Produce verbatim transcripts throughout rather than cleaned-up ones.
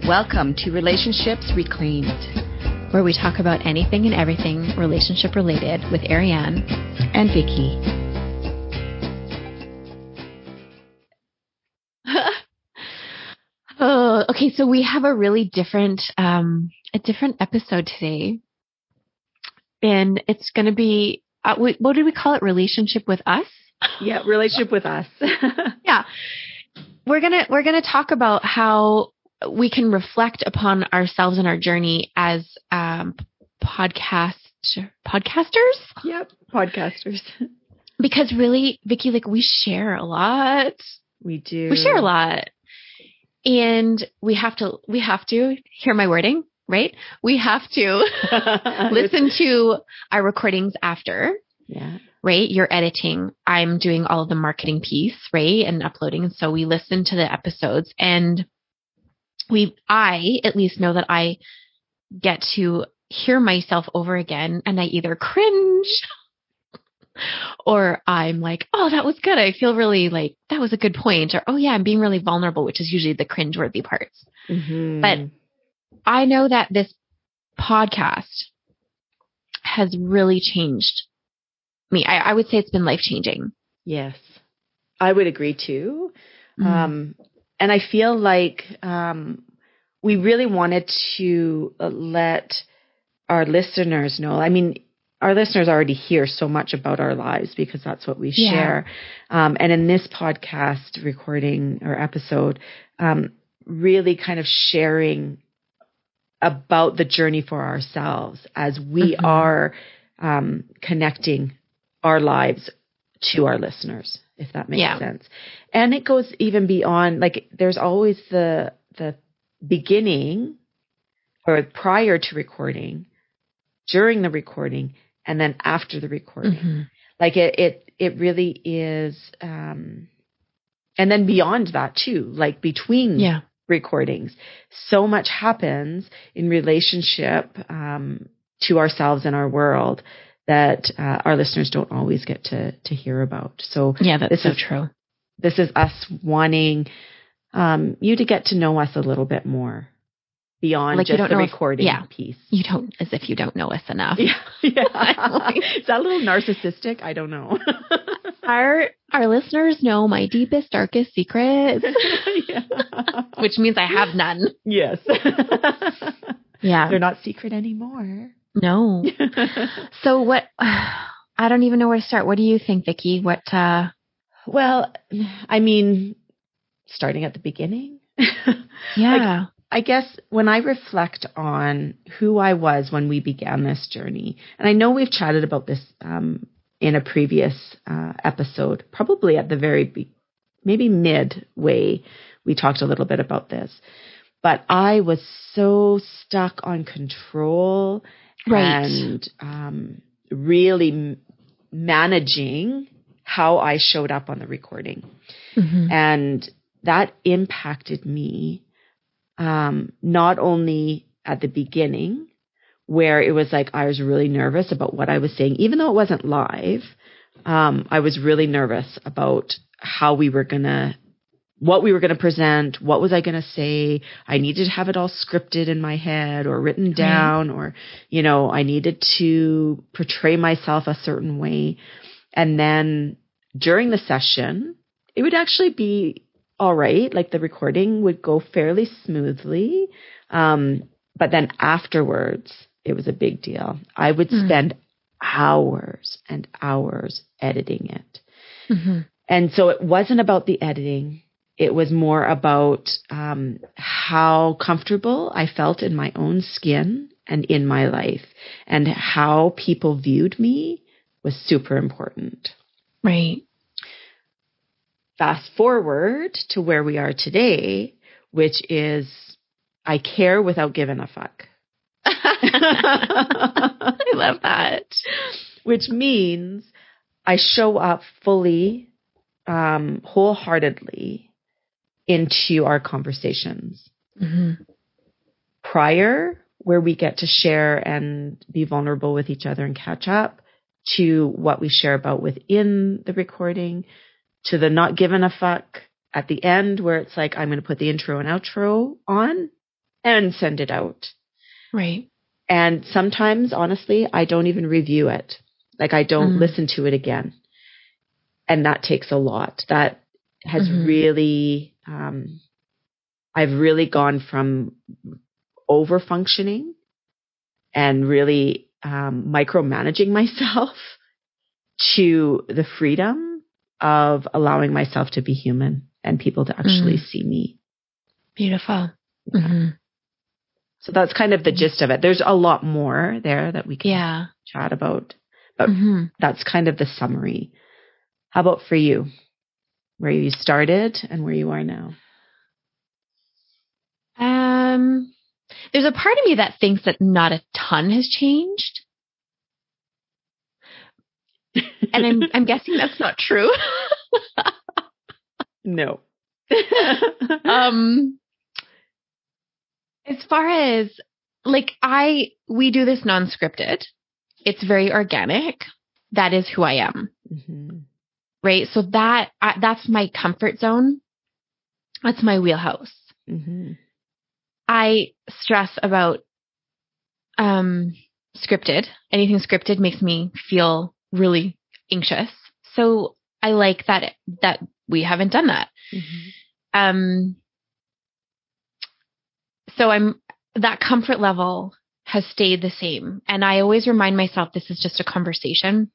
Welcome to Relationships Reclaimed, where we talk about anything and everything relationship related with Ariane and Vicky. Oh, okay. So we have a really different, um, a different episode today, and it's going to be, uh, what did we call it? Relationship with us? Yeah, relationship with us. Yeah, we're gonna we're gonna talk about how we can reflect upon ourselves and our journey as um, podcast podcasters. Yep, podcasters. Because really, Vicky, like we share a lot. We do. We share a lot. And we have to, we have to, hear my wording, right? We have to listen to our recordings after, yeah, right? You're editing. I'm doing all of the marketing piece, right? And uploading. And so we listen to the episodes, and we, I at least know that I get to hear myself over again, and I either cringe or I'm like, oh, that was good. I feel really like that was a good point. Or, oh yeah, I'm being really vulnerable, which is usually the cringeworthy parts. Mm-hmm. But I know that this podcast has really changed me. I, I would say it's been life-changing. Yes, I would agree too. Mm-hmm. Um, and I feel like um, we really wanted to let our listeners know. I mean, our listeners already hear so much about our lives because that's what we yeah. share. Um, and in this podcast recording or episode, um, really kind of sharing about the journey for ourselves as we mm-hmm. are um, connecting our lives to our listeners, if that makes yeah. sense. And it goes even beyond, like there's always the the beginning or prior to recording, during the recording, and then after the recording. Mm-hmm. Like it, it, it really is, um, and then beyond that too, like between yeah. recordings, so much happens in relationship, um, to ourselves and our world that, uh, our listeners don't always get to, to hear about. So yeah, that's this so is, true. This is us wanting, um, you to get to know us a little bit more. Beyond like just you don't the know recording if, yeah, piece. You don't, as if you don't know us enough. Yeah. yeah. Is that a little narcissistic? I don't know. our our listeners know my deepest, darkest secrets. Yeah. Which means I have none. Yes. Yeah. They're not secret anymore. No. So what, I don't even know where to start. What do you think, Vicky? What, uh. Well, I mean, starting at the beginning. Yeah. Like, I guess when I reflect on who I was when we began this journey, and I know we've chatted about this um, in a previous uh, episode, probably at the very, be- maybe midway, we talked a little bit about this. But I was so stuck on control right. and um, really m- managing how I showed up on the recording. Mm-hmm. And that impacted me. Um, not only at the beginning, where it was like I was really nervous about what I was saying, even though it wasn't live. Um, I was really nervous about how we were gonna, what we were gonna present, what was I gonna say. I needed to have it all scripted in my head or written down, right. or you know, I needed to portray myself a certain way. And then during the session, it would actually be all right. Like the recording would go fairly smoothly. Um, but then afterwards, it was a big deal. I would mm. spend hours and hours editing it. Mm-hmm. And so it wasn't about the editing. It was more about um, how comfortable I felt in my own skin and in my life, and how people viewed me was super important. Right. Fast forward to where we are today, which is I care without giving a fuck. I love that. Which means I show up fully, um, wholeheartedly into our conversations. Mm-hmm. Prior, where we get to share and be vulnerable with each other and catch up, to what we share about within the recording, to the not giving a fuck at the end where it's like, I'm going to put the intro and outro on and send it out. Right. And sometimes, honestly, I don't even review it. Like I don't Mm. listen to it again. And that takes a lot. That has Mm-hmm. really, um, I've really gone from over functioning and really um, micromanaging myself to the freedom of allowing myself to be human and people to actually mm. see me. Beautiful. Yeah. Mm-hmm. So that's kind of the gist of it. There's a lot more there that we can yeah. chat about, but mm-hmm. that's kind of the summary. How about for you? Where you started and where you are now? Um, there's a part of me that thinks that not a ton has changed. And I'm I'm guessing that's not true. No. um as far as like I we do this non-scripted. It's very organic. That is who I am. Mm-hmm. Right? So that I, that's my comfort zone. That's my wheelhouse. Mm-hmm. I stress about um scripted. Anything scripted makes me feel really anxious. So I like that that we haven't done that. Mm-hmm. Um so I'm that comfort level has stayed the same. And I always remind myself this is just a conversation.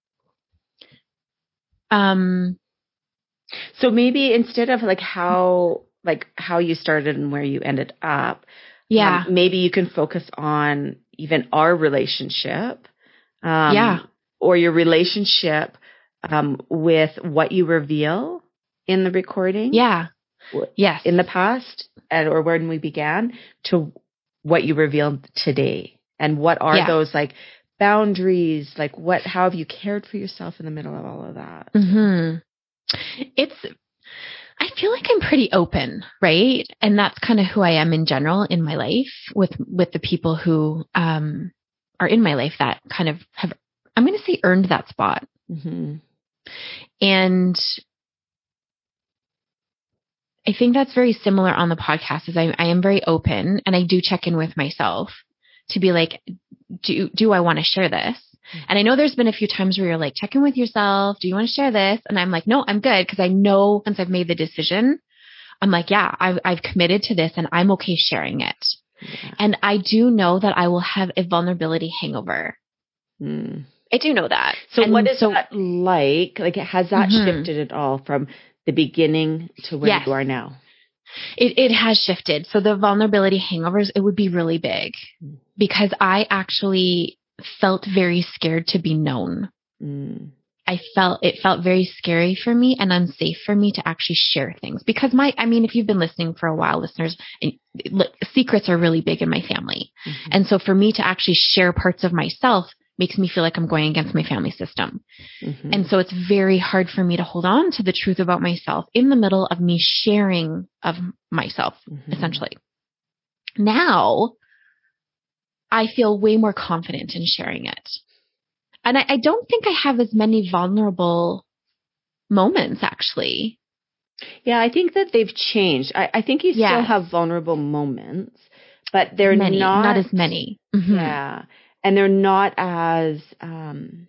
Um so maybe instead of like how like how you started and where you ended up, yeah. Um, maybe you can focus on even our relationship. Um, yeah. Or your relationship um, with what you reveal in the recording. Yeah. Yes. In the past and or when we began to what you revealed today. And what are yeah. those like boundaries? Like what, how have you cared for yourself in the middle of all of that? Mm-hmm. It's, I feel like I'm pretty open, right? And that's kind of who I am in general in my life with, with the people who um, are in my life that kind of have, I'm going to say earned that spot. Mm-hmm. And I think that's very similar on the podcast is I, I am very open and I do check in with myself to be like, do, do I want to share this? Mm-hmm. And I know there's been a few times where you're like, check in with yourself. Do you want to share this? And I'm like, no, I'm good. Cause I know once I've made the decision, I'm like, yeah, I've, I've committed to this and I'm okay sharing it. Yeah. And I do know that I will have a vulnerability hangover. Mm. I do know that. So and what is so, that like? Like, has that mm-hmm. shifted at all from the beginning to where yes. you are now? It it has shifted. So the vulnerability hangovers, it would be really big mm. because I actually felt very scared to be known. Mm. I felt, it felt very scary for me and unsafe for me to actually share things because my, I mean, if you've been listening for a while, listeners, look, secrets are really big in my family. Mm-hmm. And so for me to actually share parts of myself makes me feel like I'm going against my family system. Mm-hmm. And so it's very hard for me to hold on to the truth about myself in the middle of me sharing of myself, mm-hmm. essentially. Now, I feel way more confident in sharing it. And I, I don't think I have as many vulnerable moments, actually. Yeah, I think that they've changed. I, I think you yes. still have vulnerable moments, but they're many, not... Not as many. Mm-hmm. Yeah. And they're not as, um,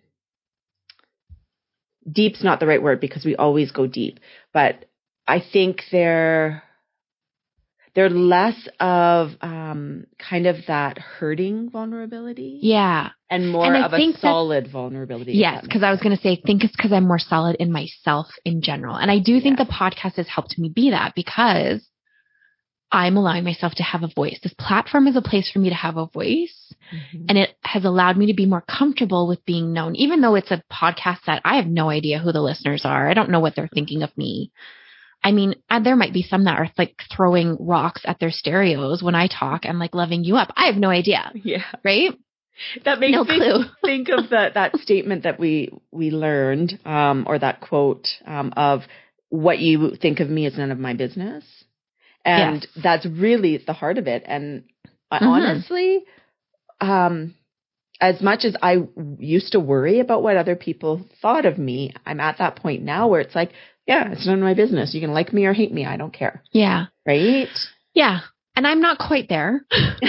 deep's not the right word because we always go deep, but I think they're, they're less of, um, kind of that hurting vulnerability. Yeah. And more and of a solid vulnerability. Yes. Cause I was going to say, I think it's cause I'm more solid in myself in general. And I do yeah. think the podcast has helped me be that because I'm allowing myself to have a voice. This platform is a place for me to have a voice. Mm-hmm. And it has allowed me to be more comfortable with being known, even though it's a podcast that I have no idea who the listeners are. I don't know what they're thinking of me. I mean, there might be some that are like throwing rocks at their stereos when I talk and like loving you up. I have no idea. Yeah. Right? That makes no me clue. think of that, that statement that we, we learned, um, or that quote, um, of what you think of me is none of my business. And yes. that's really the heart of it. And I, mm-hmm. honestly, um, as much as I used to worry about what other people thought of me, I'm at that point now where it's like, yeah, it's none of my business. You can like me or hate me. I don't care. Yeah. Right? Yeah. And I'm not quite there.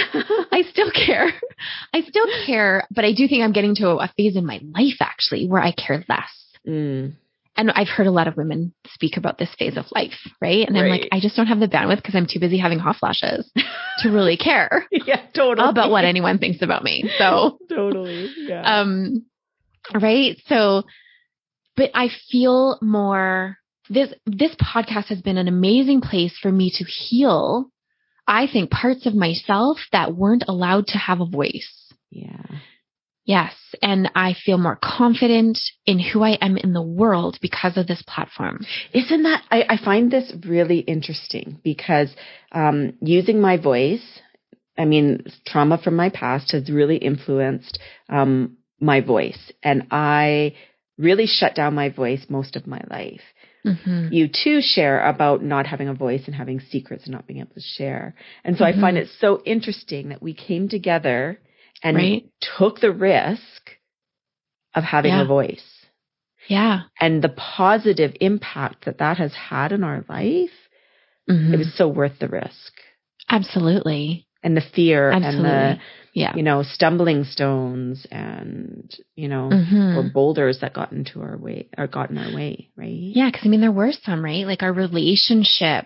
I still care. I still care, but I do think I'm getting to a, a phase in my life actually where I care less. Mm. And I've heard a lot of women speak about this phase of life, right? And right. I'm like, I just don't have the bandwidth because I'm too busy having hot flashes to really care. Yeah, totally. About what anyone thinks about me. So totally. Yeah. Um, right. So, but I feel more this, this podcast has been an amazing place for me to heal, I think, parts of myself that weren't allowed to have a voice. Yeah. Yes. And I feel more confident in who I am in the world because of this platform. Isn't that, I, I find this really interesting because um, using my voice, I mean, trauma from my past has really influenced um, my voice. And I really shut down my voice most of my life. Mm-hmm. You too share about not having a voice and having secrets and not being able to share. And so mm-hmm. I find it so interesting that we came together and right. took the risk of having yeah. a voice. Yeah. And the positive impact that that has had in our life, mm-hmm. it was so worth the risk. Absolutely. And the fear Absolutely. and the, yeah. you know, stumbling stones and, you know, mm-hmm. or boulders that got into our way or got in our way, right? Yeah. Cause I mean, there were some, right? Like our relationship,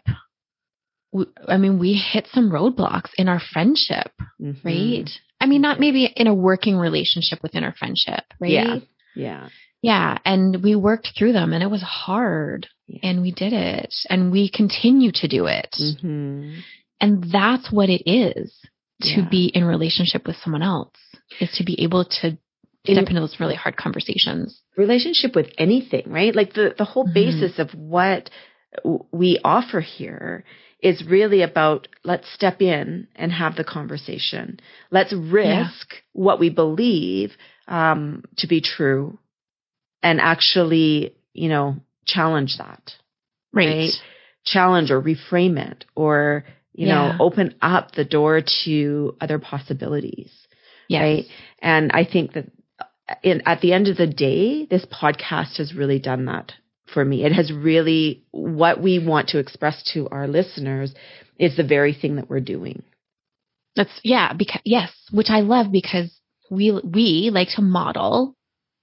we, I mean, we hit some roadblocks in our friendship, mm-hmm. right? I mean, not maybe in a working relationship within our friendship, right? Yeah. Yeah. Yeah. And we worked through them and it was hard yeah. and we did it and we continue to do it. Mm-hmm. And that's what it is to yeah. be in relationship with someone else, is to be able to step in, into those really hard conversations. Relationship with anything, right? Like the, the whole mm-hmm. basis of what we offer here is really about let's step in and have the conversation. Let's risk yeah. what we believe um, to be true and actually, you know, challenge that. Right. right? Challenge or reframe it or, you yeah. know, open up the door to other possibilities. Yes. Right. And I think that in, at the end of the day, this podcast has really done that for me. It has really, what we want to express to our listeners is the very thing that we're doing. That's, yeah, because, yes, which I love because we, we like to model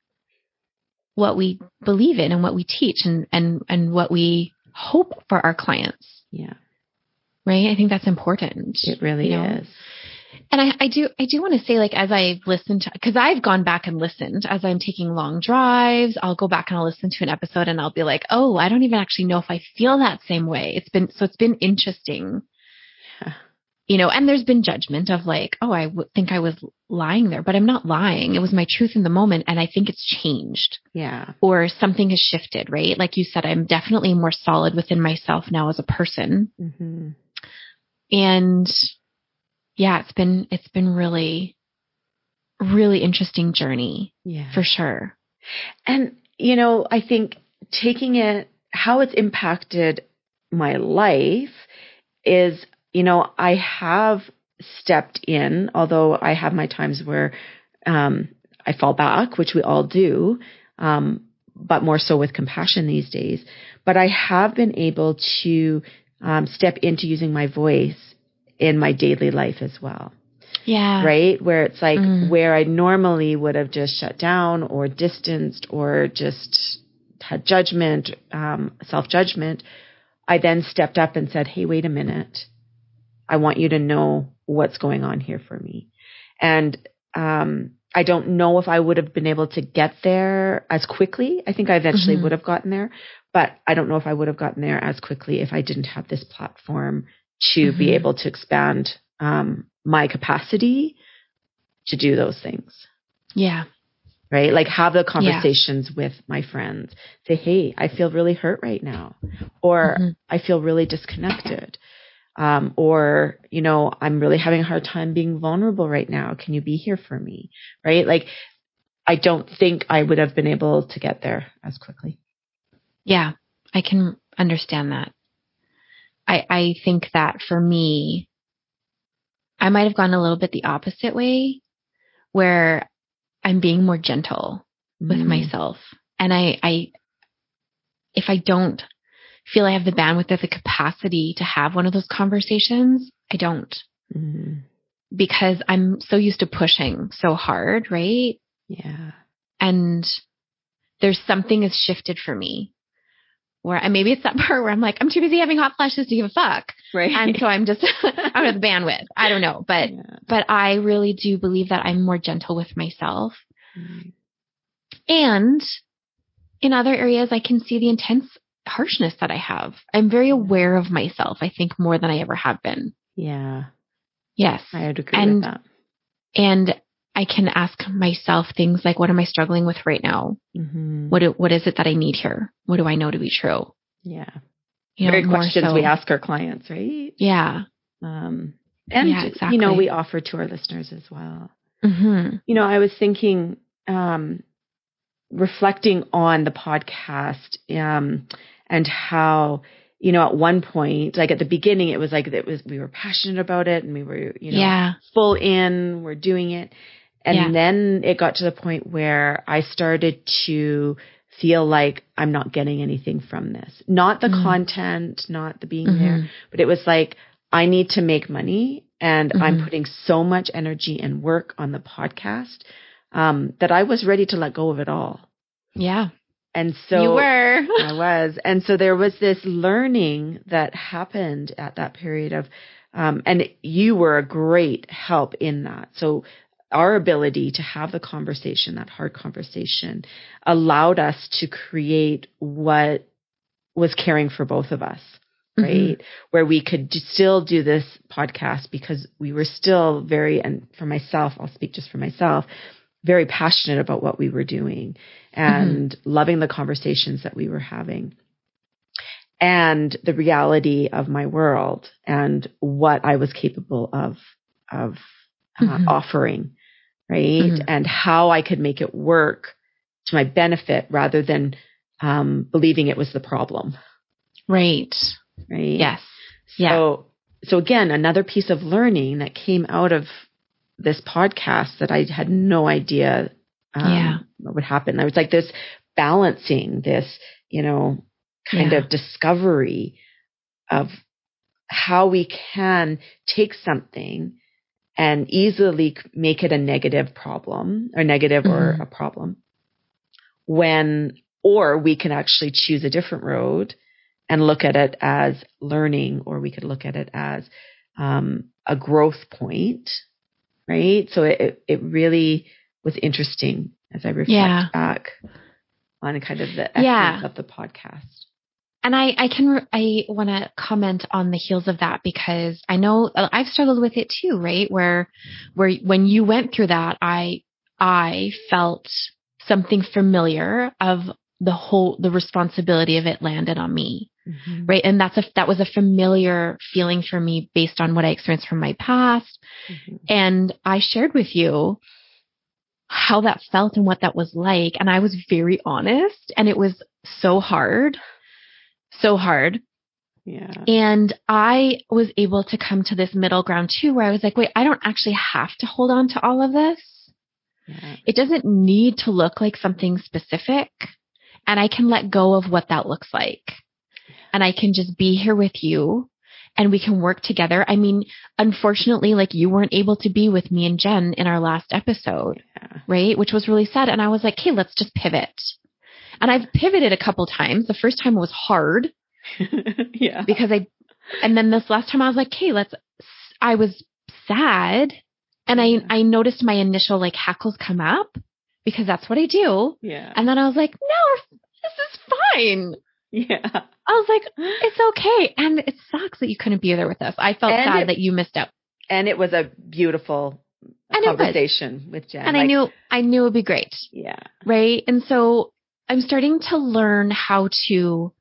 what we believe in and what we teach and, and, and what we hope for our clients. Yeah. Right. I think that's important. It really you know? is. And I, I do, I do want to say, like, as I've listened to, cause I've gone back and listened as I'm taking long drives, I'll go back and I'll listen to an episode and I'll be like, oh, I don't even actually know if I feel that same way. It's been, so it's been interesting, yeah. you know, and there's been judgment of like, oh, I w- think I was lying there, but I'm not lying. It was my truth in the moment. And I think it's changed. Yeah. Or something has shifted, right? Like you said, I'm definitely more solid within myself now as a person. Mm-hmm. And yeah, it's been, it's been really, really interesting journey. Yeah. For sure. And, you know, I think taking it, how it's impacted my life is, you know, I have stepped in, although I have my times where, um, I fall back, which we all do, um, but more so with compassion these days. But I have been able to, um, step into using my voice in my daily life as well. Yeah. Right? Where it's like mm. where I normally would have just shut down or distanced or just had judgment, um, self-judgment. I then stepped up and said, hey, wait a minute. I want you to know what's going on here for me. And, um, I don't know if I would have been able to get there as quickly. I think I eventually mm-hmm. would have gotten there, but I don't know if I would have gotten there as quickly if I didn't have this platform to mm-hmm. be able to expand um, my capacity to do those things. Yeah. Right? Like have the conversations yeah. with my friends. Say, hey, I feel really hurt right now. Or mm-hmm. I feel really disconnected. Um, or, you know, I'm really having a hard time being vulnerable right now. Can you be here for me? Right? Like, I don't think I would have been able to get there as quickly. Yeah, I can understand that. I, I think that for me, I might have gone a little bit the opposite way where I'm being more gentle with mm. myself. And I, I, if I don't feel I have the bandwidth or the capacity to have one of those conversations. I don't. Mm-hmm. Because I'm so used to pushing so hard, right? Yeah. And there's something has shifted for me where, and maybe it's that part where I'm like, I'm too busy having hot flashes to give a fuck. Right. And so I'm just, I don't have the bandwidth. I don't know. But, yeah. but I really do believe that I'm more gentle with myself. Mm-hmm. And in other areas, I can see the intense harshness that I have. I'm very aware of myself, I think, more than I ever have been. Yeah. Yes. I would agree and, with that. And I can ask myself things like, what am I struggling with right now? Mm-hmm. What do, what is it that I need here? What do I know to be true? Yeah. You know, Very questions so, we ask our clients, right? Yeah. Um, and, yeah, exactly. you know, we offer to our listeners as well. Mm-hmm. You know, I was thinking, um, reflecting on the podcast, um, and how, you know, at one point, like at the beginning, it was like, it was, we were passionate about it and we were, you know, yeah. full in, we're doing it. And yeah. then it got to the point where I started to feel like I'm not getting anything from this. Not the mm. content, not the being mm-hmm. there, but it was like, I need to make money and mm-hmm. I'm putting so much energy and work on the podcast, um, that I was ready to let go of it all. Yeah. And so you were. I was. And so there was this learning that happened at that period of, um, and you were a great help in that. So our ability to have the conversation, that hard conversation, allowed us to create what was caring for both of us, right? Mm-hmm. Where we could still do this podcast because we were still very, and for myself, I'll speak just for myself, very passionate about what we were doing and mm-hmm. loving the conversations that we were having and the reality of my world and what I was capable of, of uh, mm-hmm. offering, right? Mm-hmm. And how I could make it work to my benefit rather than um, believing it was the problem. Right. Right. Yes. So, yeah. so again, another piece of learning that came out of this podcast that I had no idea um, yeah. what would happen. I was like this balancing, this, you know, kind yeah. of discovery of how we can take something and easily make it a negative problem or negative mm-hmm. or a problem when, or we can actually choose a different road and look at it as learning, or we could look at it as um, a growth point. Right. So it, it really was interesting as I reflect yeah. back on kind of the essence yeah. of the podcast. And I, I can, re- I want to comment on the heels of that because I know I've struggled with it too, right? Where, where when you went through that, I, I felt something familiar of the whole, the responsibility of it landed on me. Mm-hmm. Right. And that's a, that was a familiar feeling for me based on what I experienced from my past. Mm-hmm. And I shared with you how that felt and what that was like. And I was very honest and it was so hard, so hard. Yeah. And I was able to come to this middle ground too, where I was like, wait, I don't actually have to hold on to all of this. Yeah. It doesn't need to look like something specific. And I can let go of what that looks like. And I can just be here with you and we can work together. I mean, unfortunately, like you weren't able to be with me and Jen in our last episode, yeah. right? Which was really sad. And I was like, hey, let's just pivot. And I've pivoted a couple times. The first time was hard. yeah. Because I, and then this last time I was like, hey, let's, I was sad. And I, I noticed my initial like hackles come up because that's what I do. Yeah. And then I was like, no, this is fine. Yeah. I was like, it's okay. And it sucks that you couldn't be there with us. I felt and sad it, that you missed out. And it was a beautiful and conversation with Jen. And like, I knew, I knew it would be great. Yeah. Right. And so I'm starting to learn how to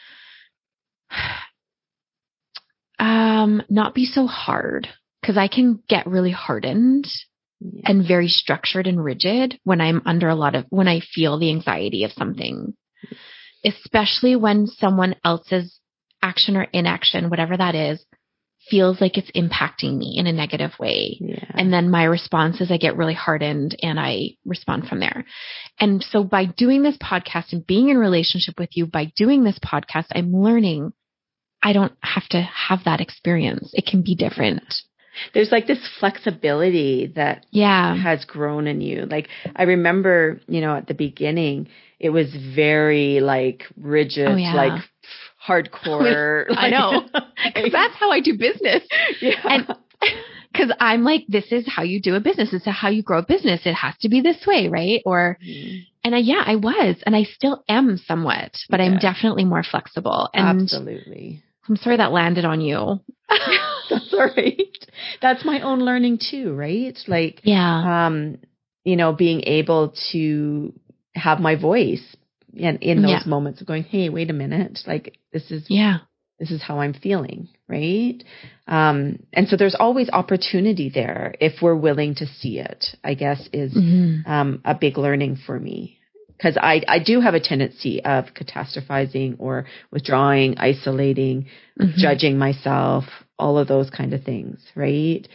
um, not be so hard because I can get really hardened yeah. and very structured and rigid when I'm under a lot of, when I feel the anxiety of something. Especially when someone else's action or inaction, whatever that is, feels like it's impacting me in a negative way. Yeah. And then my response is I get really hardened and I respond from there. And so by doing this podcast and being in relationship with you, by doing this podcast, I'm learning I don't have to have that experience. It can be different. There's like this flexibility that yeah. has grown in you. Like I remember, you know, at the beginning, it was very like rigid, oh, yeah. like hardcore. I know. Because that's how I do business. Yeah. And because I'm like, this is how you do a business. This is how you grow a business. It has to be this way, right? Or, mm-hmm. and I, yeah, I was, and I still am somewhat, but yeah. I'm definitely more flexible. And absolutely. I'm sorry that landed on you. That's all right. That's my own learning too, right? Like, yeah. um, you know, being able to have my voice and in those yeah. moments of going, hey, wait a minute, like this is, yeah, this is how I'm feeling, right? Um, and so there's always opportunity there if we're willing to see it, I guess is mm-hmm. um, a big learning for me. Because I, I do have a tendency of catastrophizing or withdrawing, isolating, mm-hmm. judging myself, all of those kind of things, right?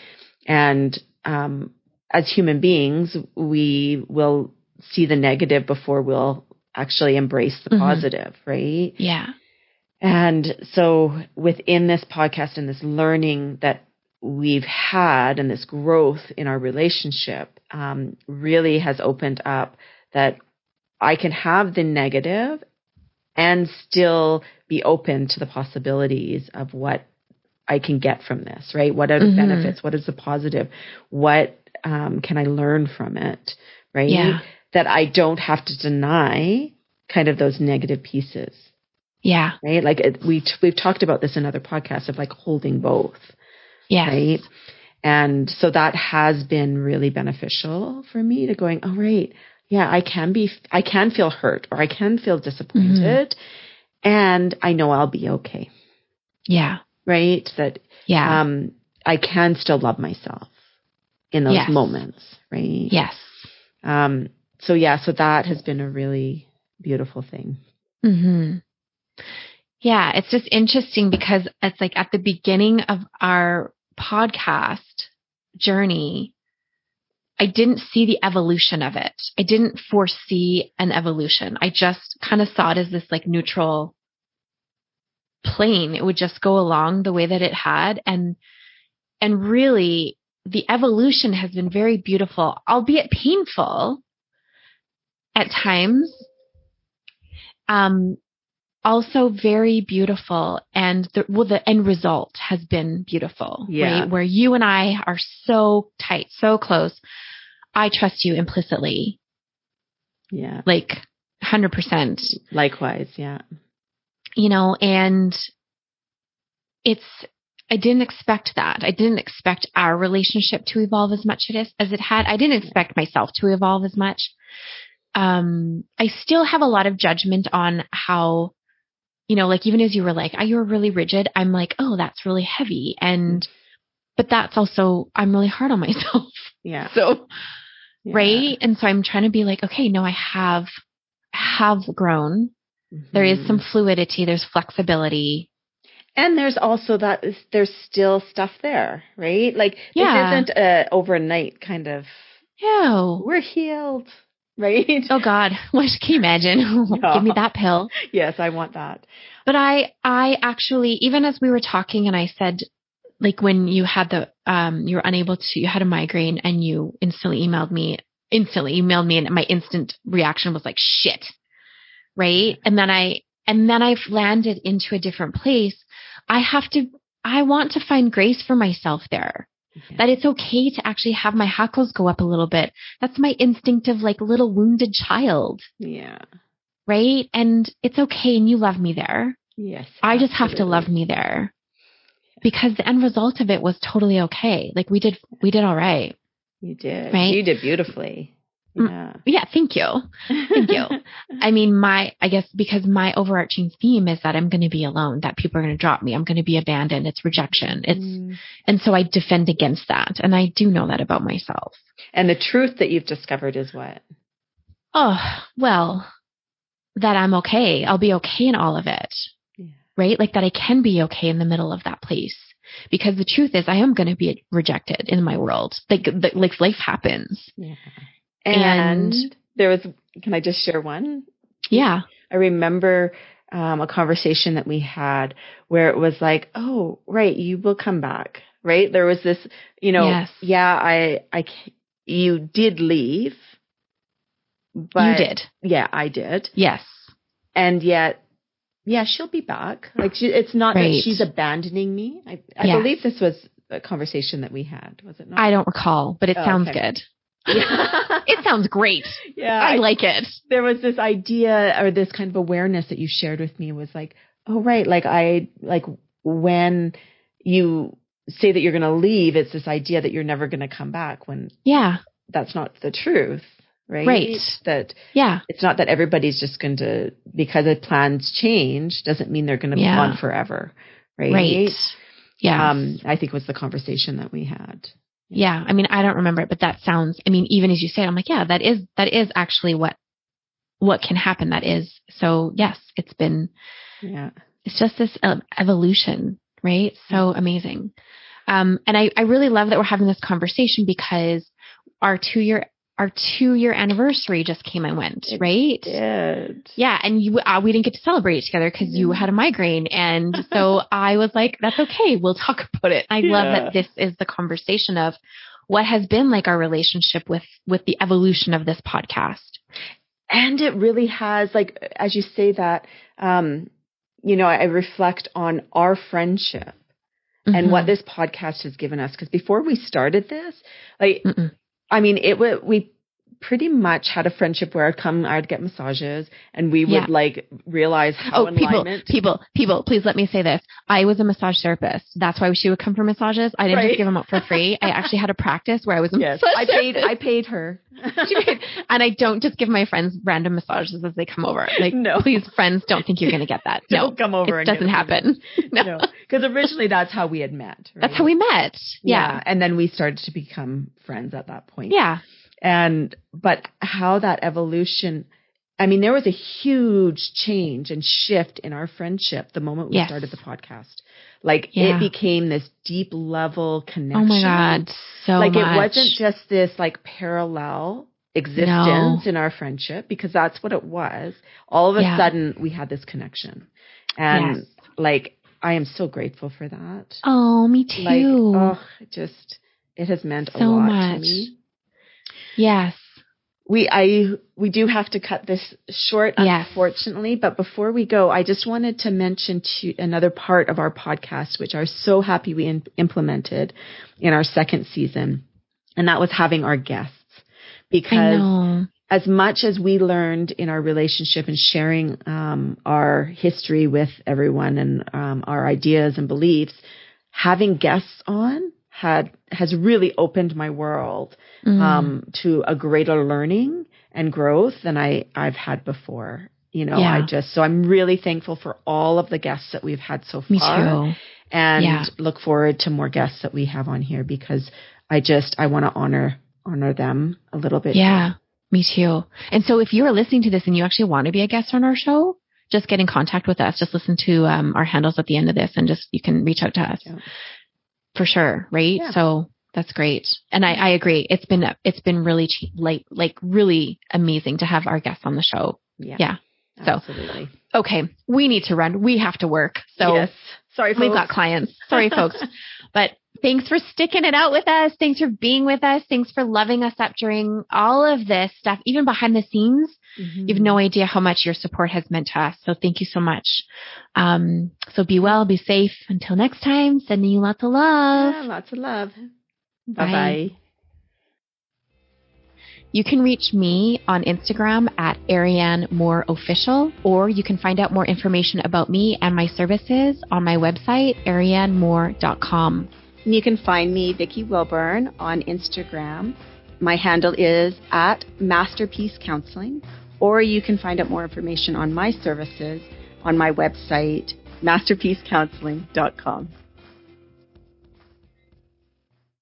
And um, as human beings, we will see the negative before we'll actually embrace the mm-hmm. positive, right? Yeah. And so within this podcast and this learning that we've had and this growth in our relationship um, really has opened up that I can have the negative and still be open to the possibilities of what I can get from this, right? What are the mm-hmm. benefits? What is the positive? What um, can I learn from it, right? Yeah. That I don't have to deny kind of those negative pieces. Yeah. Right? Like it, we, we've talked about this in other podcasts of like holding both. Yes. Right? And so that has been really beneficial for me to going, oh, right. Yeah, I can be, I can feel hurt or I can feel disappointed mm-hmm. and I know I'll be okay. Yeah. Right? That, yeah. um, I can still love myself in those yes. moments. Right? Yes. Um, so yeah, so that has been a really beautiful thing. Mm-hmm. Yeah. It's just interesting because it's like at the beginning of our podcast journey, I didn't see the evolution of it. I didn't foresee an evolution. I just kind of saw it as this like neutral plane. It would just go along the way that it had. And, and really the evolution has been very beautiful, albeit painful at times. Um, also very beautiful. And the, well, the end result has been beautiful, yeah. right? Where you and I are so tight, so close. I trust you implicitly. Yeah. Like one hundred percent. Likewise. Yeah. You know, and it's, I didn't expect that. I didn't expect our relationship to evolve as much as it had. I didn't expect myself to evolve as much. Um, I still have a lot of judgment on how, you know, like even as you were like, oh, you're really rigid. I'm like, oh, that's really heavy. And, but that's also, I'm really hard on myself. Yeah. So, yeah. right. And so I'm trying to be like, okay, no, I have, have grown. Mm-hmm. There is some fluidity. There's flexibility. And there's also that there's still stuff there, right? Like yeah. this isn't a overnight kind of, no, we're healed, right? Oh God. What can you imagine? No. Give me that pill. Yes. I want that. But I, I actually, even as we were talking and I said, like when you had the, um, you were unable to, you had a migraine and you instantly emailed me, instantly emailed me and my instant reaction was like, shit. Right. And then I, and then I've landed into a different place. I have to, I want to find grace for myself there. Yeah. That it's okay to actually have my hackles go up a little bit. That's my instinctive, like little wounded child. Yeah. Right. And it's okay. And you love me there. Yes. I just have to love me there. Because the end result of it was totally okay. Like we did, we did all right. You did. Right? You did beautifully. Yeah. Yeah. Thank you. Thank you. I mean, my, I guess because my overarching theme is that I'm going to be alone, that people are going to drop me. I'm going to be abandoned. It's rejection. It's, mm. and so I defend against that. And I do know that about myself. And the truth that you've discovered is what? Oh, well, that I'm okay. I'll be okay in all of it. Right? Like that I can be okay in the middle of that place. because the truth is I am going to be rejected in my world. Like, the, like life happens. Yeah. And, and there was, can I just share one? Yeah. I remember um, a conversation that we had where it was like, oh, right, you will come back, right? There was this, you know, yes. yeah, I, I, you did leave. But you did. Yeah, I did. Yes. And yet, yeah, she'll be back. Like, she, it's not right. that she's abandoning me. I, I yes. believe this was a conversation that we had, was it not? I don't recall, but it oh, sounds okay. good. Yeah. It sounds great. Yeah. I, I like it. There was this idea or this kind of awareness that you shared with me was like, oh, right. Like I, like when you say that you're going to leave, it's this idea that you're never going to come back when yeah, that's not the truth. Right. Right. That yeah. It's not that everybody's just going to, because the plans change doesn't mean they're going to yeah. be on forever. Right. Right. Yeah. Um, I think was the conversation that we had. Yeah. I mean, I don't remember it, but that sounds, I mean, even as you say it, I'm like, yeah, that is, that is actually what, what can happen. That is. So yes, it's been, yeah, it's just this uh, evolution, right? So amazing. Um, and I, I really love that we're having this conversation because our two year, our two year anniversary just came and went, it right? Did. Yeah. And you, uh, we didn't get to celebrate it together because you had a migraine. And so I was like, that's okay. We'll talk about it. I yeah. love that this is the conversation of what has been like our relationship with, with the evolution of this podcast. And it really has, like, as you say that, um, you know, I reflect on our friendship mm-hmm. and what this podcast has given us. Because before we started this, like, Mm-mm. I mean, it would, we pretty much had a friendship where I'd come, I'd get massages and we would yeah. like realize how oh, alignment. people, people, people, please let me say this. I was a massage therapist. That's why she would come for massages. I didn't right. just give them up for free. I actually had a practice where I was a yes, massage I paid, therapist. I paid her. She paid, and I don't just give my friends random massages as they come over. Like, no. Please, friends, don't think you're going to get that. No, don't come over. It and doesn't happen. No. Because no. originally that's how we had met. Right? That's how we met. Yeah. yeah. And then we started to become friends at that point. Yeah. And, but how that evolution, I mean, there was a huge change and shift in our friendship the moment we yes. started the podcast. Like yeah. it became this deep level connection. Oh my God. So like much. It wasn't just this like parallel existence no. in our friendship, because that's what it was. All of a yeah. sudden we had this connection. And yes. like, I am so grateful for that. Oh, me too. Like, oh, it just, it has meant so a lot much. to me. Yes. We I we do have to cut this short, yes. unfortunately. But before we go, I just wanted to mention to another part of our podcast, which I'm so happy we in, implemented in our second season, and that was having our guests. Because as much as we learned in our relationship and sharing um, our history with everyone and um, our ideas and beliefs, having guests on had has really opened my world mm. um, to a greater learning and growth than I, I've had before. You know, yeah. I just, so I'm really thankful for all of the guests that we've had so far. Me too. And yeah. look forward to more guests that we have on here, because I just, I want to honor, honor them a little bit. Yeah, me too. And so if you are listening to this and you actually want to be a guest on our show, just get in contact with us. Just listen to um, our handles at the end of this and just, you can reach out to us. Yeah. For sure. Right. Yeah. So that's great. And I, I agree. It's been, it's been really like, like really amazing to have our guests on the show. Yeah. Yeah. So, absolutely. Okay. We need to run. We have to work. So yes. Sorry, folks. We've got clients. Sorry, folks. But thanks for sticking it out with us. Thanks for being with us. Thanks for loving us up during all of this stuff, even behind the scenes. Mm-hmm. You have no idea how much your support has meant to us. So thank you so much. Um, so be well, be safe. Until next time, sending you lots of love. Yeah, lots of love. Bye bye. You can reach me on Instagram at Ariane Moore Official, or you can find out more information about me and my services on my website, ariane moore dot com. You can find me, Vicki Wilburn, on Instagram. My handle is at Masterpiece Counseling, or you can find out more information on my services on my website, masterpiece counseling dot com.